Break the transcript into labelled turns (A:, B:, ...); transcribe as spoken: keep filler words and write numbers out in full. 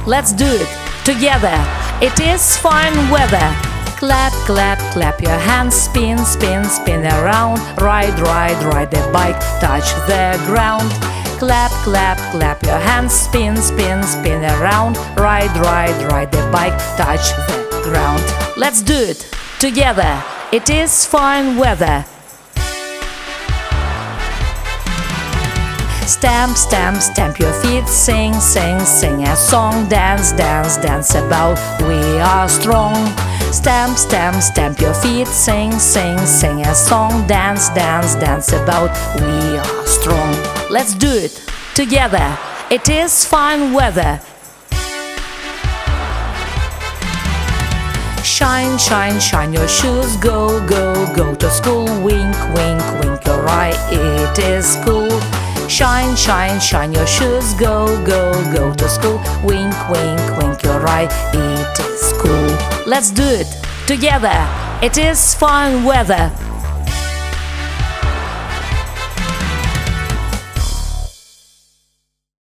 A: Let's do it together. It is fine weather. Clap, clap, clap your hands. Spin, spin, spin around. Ride, ride, ride the bike. Touch the ground. Clap, clap, clap your hands. Spin, spin, spin around. Ride, ride, ride the bike. Touch the ground. Let's do it together. It is fine weather. Stamp, stamp, stamp your feet. Sing, sing, sing a song. Dance, dance, dance about we are strong. Stamp, stamp, stamp your feet. Sing, sing, sing a song. Dance, dance, dance about we are strong. Let's do it together. It is fine weather. Shine, shine, shine your shoes. Go, go, go to school. Wink, wink, wink your eye. It is cool. Shine, shine, shine your shoes. Go, go, go to school. Wink, wink, wink your eye. It is cool. Let's do it together. It is fine weather.